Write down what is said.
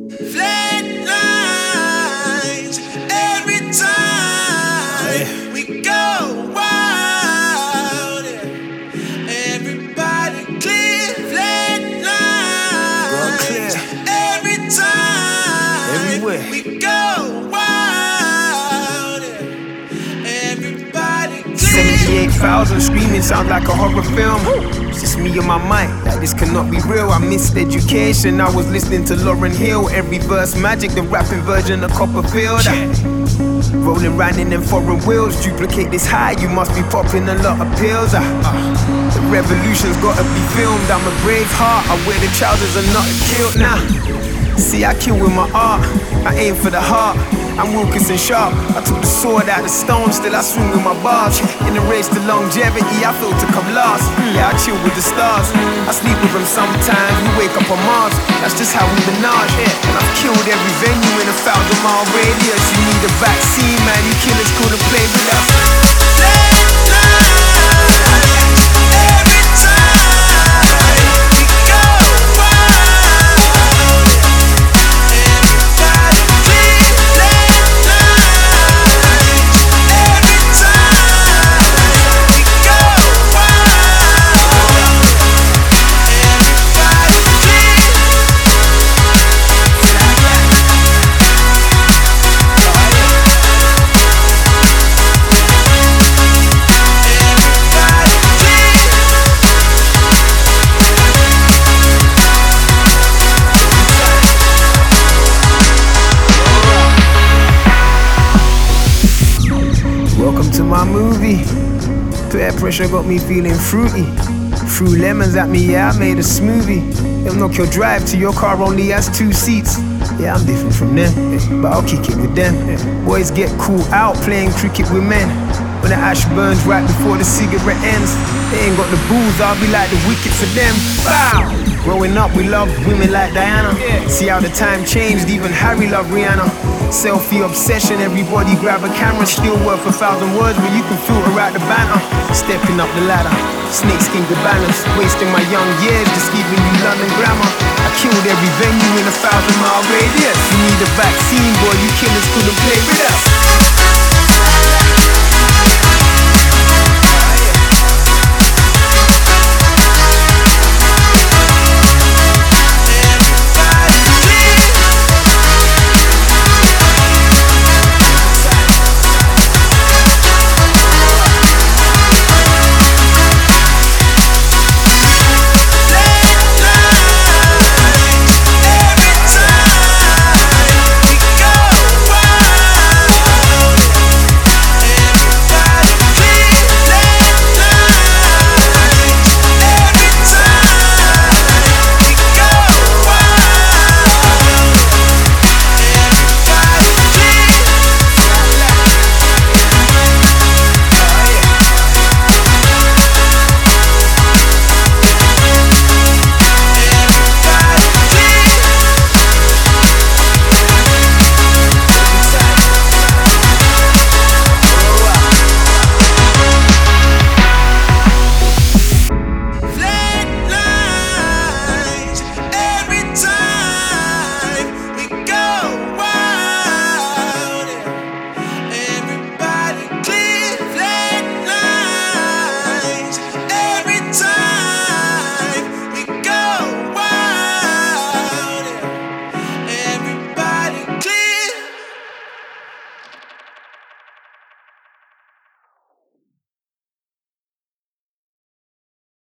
Flatlines every time we go wild. Everybody clear. Flatlines every time we go wild. Everybody clear. 78,000 screaming sound like a horror film. It's just me on my mind, like this cannot be real. I missed education, I was listening to Lauryn Hill. Every verse magic, the rapping version of Copperfield. Rolling round in them foreign wheels, duplicate this high, you must be popping a lot of pills. The revolution's gotta be filmed. I'm a brave heart, I wear the trousers and not a kilt. Nah, see I kill with my art, I aim for the heart. I'm Wilkinson Sharp, I took the sword out of stone, still I swing with my bars. In the race to longevity, I feel to come last. Yeah, I chill with the stars, I sleep with them sometimes, we wake up on Mars. That's just how we menage, and I've killed every venue in a 1,000-mile radius. You need a vaccine, man, you killers couldn't play with us. Welcome to my movie. Peer pressure got me feeling fruity. Threw lemons at me, yeah, I made a smoothie. They'll knock your drive till your car only has 2 seats. Yeah, I'm different from them, but I'll kick it with them. Boys get cool out playing cricket with men. When the ash burns right before the cigarette ends, they ain't got the booze, I'll be like the wickets of them. Bow! Growing up, we loved women like Diana. See how the time changed, even Harry loved Rihanna. Selfie obsession, everybody grab a camera. Still worth 1,000 words, but you can filter out the banter. Stepping up the ladder, snakeskin cabanas. Wasting my young years, just giving you London grammar. I killed every venue in a 1,000-mile radius. You need a vaccine, boy, you killers couldn't play with us.